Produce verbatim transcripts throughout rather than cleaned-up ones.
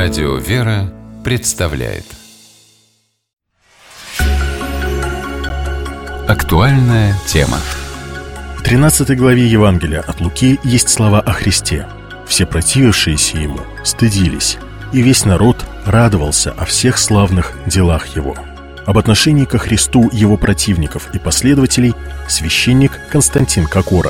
Радио «Вера» представляет актуальная тема. В тринадцатой главе Евангелия от Луки есть слова о Христе. Все противившиеся Ему стыдились, и весь народ радовался о всех славных делах Его. Об отношении ко Христу Его противников и последователей священник Константин Кокора.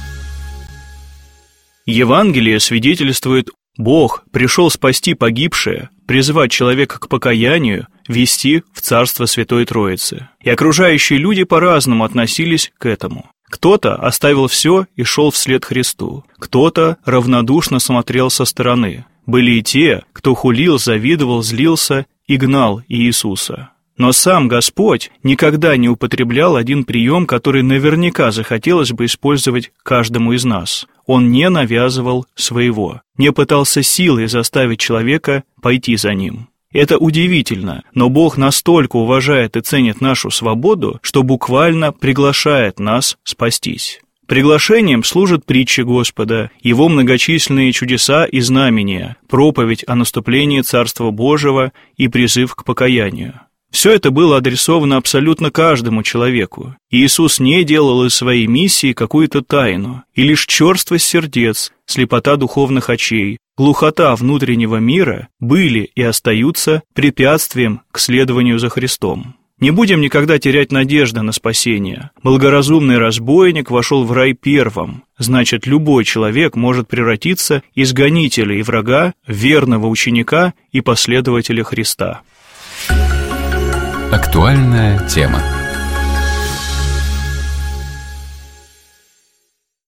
Евангелие свидетельствует: Бог пришел спасти погибшее, призвать человека к покаянию, вести в Царство Святой Троицы. И окружающие люди по-разному относились к этому. Кто-то оставил все и шел вслед Христу, кто-то равнодушно смотрел со стороны. Были и те, кто хулил, завидовал, злился и гнал Иисуса. Но сам Господь никогда не употреблял один прием, который наверняка захотелось бы использовать каждому из нас. Он не навязывал своего, не пытался силой заставить человека пойти за ним. Это удивительно, но Бог настолько уважает и ценит нашу свободу, что буквально приглашает нас спастись. Приглашением служат притчи Господа, Его многочисленные чудеса и знамения, проповедь о наступлении Царства Божьего и призыв к покаянию. Все это было адресовано абсолютно каждому человеку. Иисус не делал из своей миссии какую-то тайну, и лишь черствость сердец, слепота духовных очей, глухота внутреннего мира были и остаются препятствием к следованию за Христом. Не будем никогда терять надежды на спасение. Благоразумный разбойник вошел в рай первым. Значит, любой человек может превратиться из гонителя и врага в верного ученика и последователя Христа. Актуальная тема.